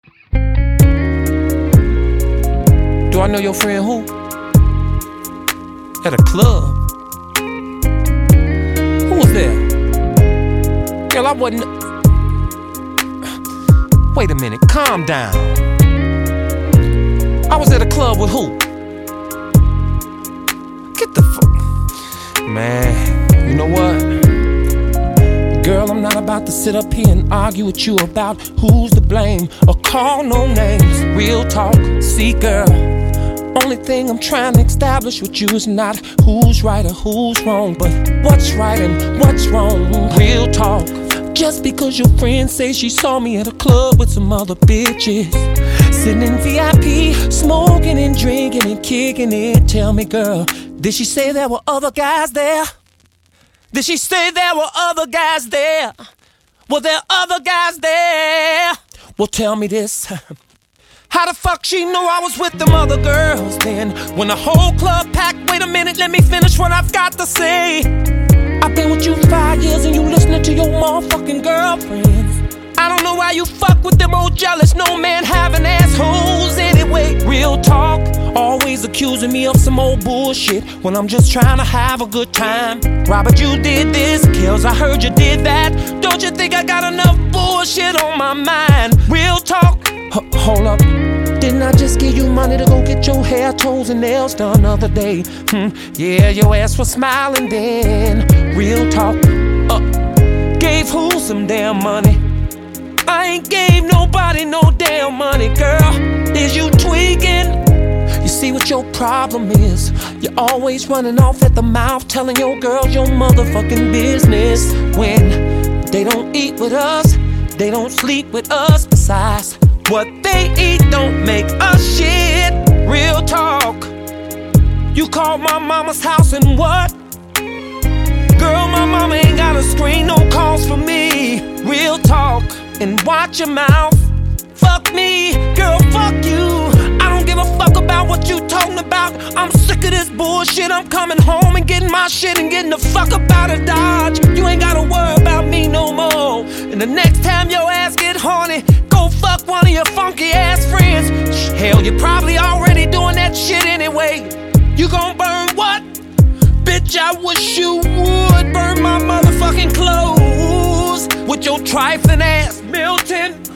Do I know your friend who? At a club. Who was there? Girl, I wasn't. Wait a minute, calm down. I was at a club with who? Get the fuck. Man, you know what? Girl, I'm not about to sit up here and argue with you about who's to blame or call no names. Real talk, see girl, only thing I'm trying to establish with you is not who's right or who's wrong, but what's right and what's wrong. Real talk. Just because your friend says she saw me at a club with some other bitches, sitting in VIP, smoking and drinking and kicking it. Tell me, girl, did she say there were other guys there? Did she say there were other guys there? Were there other guys there? Well, tell me this. How the fuck she knew I was with them other girls then? When the whole club packed, wait a minute, let me finish what I've got to say. I've been with you 5 years and you listening to your motherfucking girlfriends. I don't know why you fuck with them old jealous, no man having assholes anyway. Real talk, always accusing me of some old bullshit when I'm just trying to have a good time. Robert, you did this, Kills, I heard you did that. Don't you think I got enough bullshit on my mind? Real talk, hold up. Didn't I just give you money to go get your hair, toes, and nails done the other day? Yeah, your ass was smiling then. Real talk, gave who some damn money? I ain't gave nobody no damn money, girl. Is you tweaking? You see what your problem is? You're always running off at the mouth, telling your girls your motherfucking business. When they don't eat with us, they don't sleep with us. Besides, what they eat don't make us shit. Real talk. You called my mama's house and what? Girl, my mama ain't got a screen, no calls for me. Real talk. And watch your mouth. Fuck me, girl, fuck you. I don't give a fuck about what you talking about. I'm sick of this bullshit. I'm coming home and getting my shit and getting the fuck up out of Dodge. You ain't gotta worry about me no more. And the next time your ass get horny, go fuck one of your funky ass friends. Hell, you're probably already doing that shit anyway. You gon' burn what? Bitch, I wish you would burn my motherfucking clothes with your trifling ass Milton.